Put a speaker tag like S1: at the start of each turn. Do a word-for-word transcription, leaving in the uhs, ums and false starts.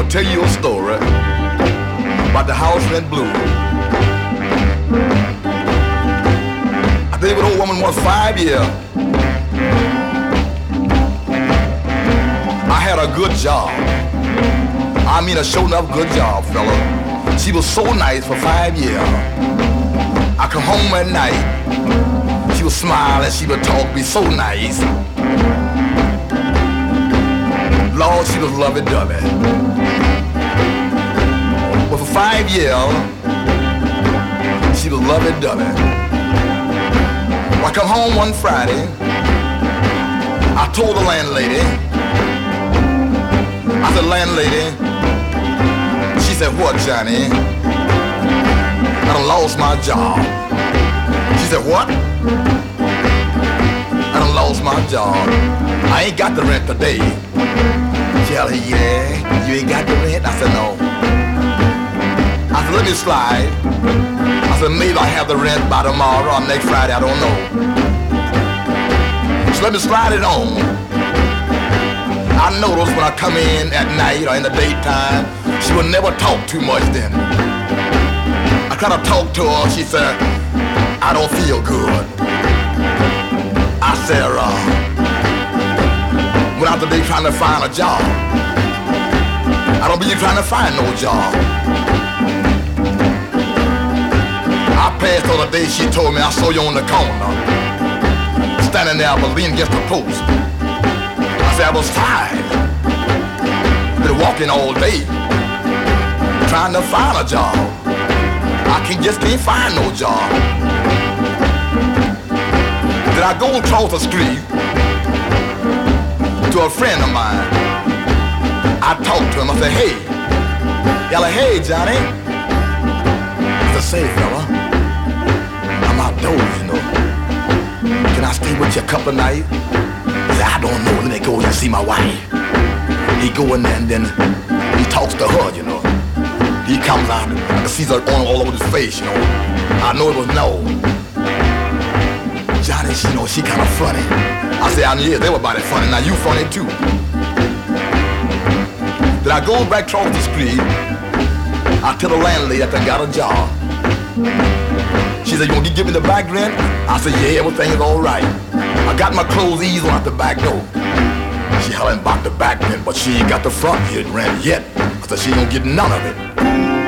S1: tell you a story about the house rent blues. I think with an old woman was five years. I had a good job. I mean a sure enough good job, fella. She was so nice for five years. I come home at night. She would smile and she would talk, be so nice. Lord, she was lovey-dovey. But for five years, she was lovey-dovey. When I come home one Friday, I told the landlady, I said, landlady, she said, what, Johnny? I done lost my job. She said, what? I done lost my job. I ain't got the rent today. She said, yeah, you ain't got the rent? I said, no. I said, let me slide. I said, maybe I have the rent by tomorrow or next Friday, I don't know. So let me slide it on. I noticed when I come in at night or in the daytime, she would never talk too much then. I tried to talk to her, she said, I don't feel good. I said, uh, went out the day trying to find a job. I don't believe trying to find no job. I passed on the day she told me I saw you on the corner, standing there, I was leaning against the post. I said I was tired. Been walking all day, trying to find a job. I can just can't find no job. Then I go across the street to a friend of mine. I talked to him, I said, hey. Yella, hey, Johnny. I said, say, fella, I'm outdoors, you know. Can I stay with you a couple of nights? He said, I don't know, let me go and see my wife. He go in there and then he talks to her, you know. He comes out, I can see her on all over his face, you know. I know it was no. Johnny, she, you know, she kind of funny. I said, I knew yeah, everybody funny, now you funny too. Then I go back across the street. I tell the landlady that I got a job. She said, you gonna give me the back rent? I said, yeah, everything is all right. I got my clothes eased on out the back door. She hollering about the back rent, but she ain't got the front rent yet. I said, she ain't gonna get none of it.